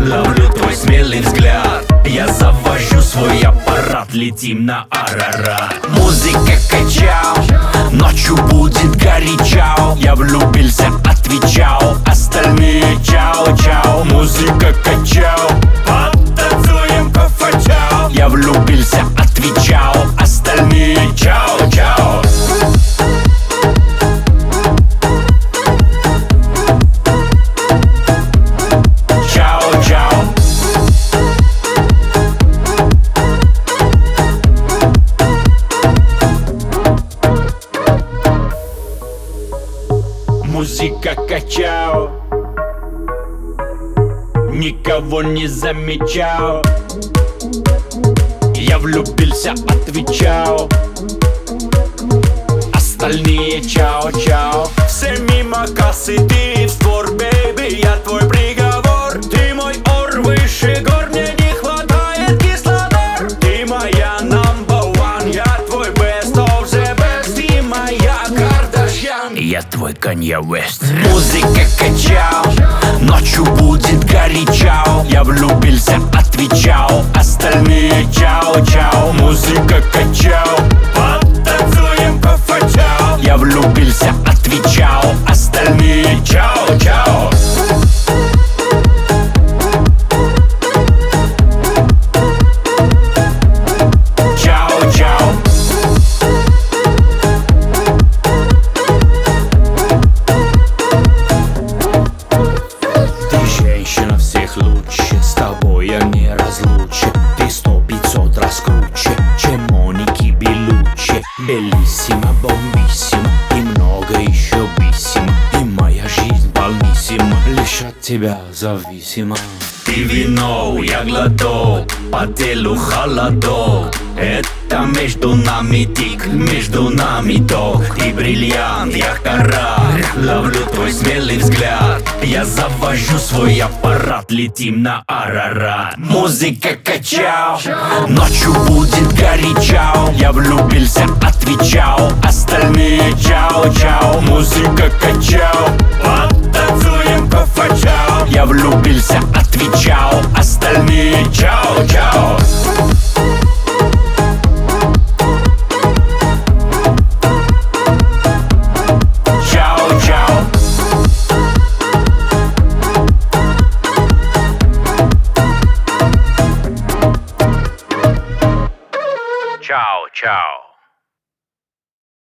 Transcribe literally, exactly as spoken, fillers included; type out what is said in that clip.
Ловлю твой смелый взгляд, я завожу свой аппарат, летим на Арарат. Музыка качал, ночью будет горячо. Я влюбился, отвечал, остальные чао-чао. Музыка качал, потанцуем по-фачау. Я влюбился, отвечал, остальные чао-чао. Музыка качал, никого не замечал. Я влюбился, отвечал, остальные чао-чао. Все мимо кассы, ты в спор, бэйби, я твой приговор. Ты мой ор выше гор, мне не хватает кислород. Ты моя number one, я твой best of the best. Ты моя Кардашьян, я твой Канье Уэст. Музыка качал, ночью будет горячо. Я влюбился, отвечал, остальные чао-чао. Музыка качал, потанцуем по-фачау. Я влюбился, отвечал, остальные чао-чао. Лучше с тобой я не разлучен. Ты сто пятьсот раз круче, чем Моники Белуччи. Белиссимо, бомбиссимо, и много еще биссимо. И моя жизнь полниссима, лишь от тебя зависима. Ты вино, я глоток, по телу холодок. Это между нами тик, между нами ток. Ты бриллиант, я кора, ловлю твой смелый взгляд. Я завожу свой аппарат, летим на Арарат. Музыка качал, ночью будет горячо. Я влюбился, отвечал, остальные чао-чао. Музыка качал, потанцуем по-фачау. Я влюбился, отвечал, остальные чао-чао.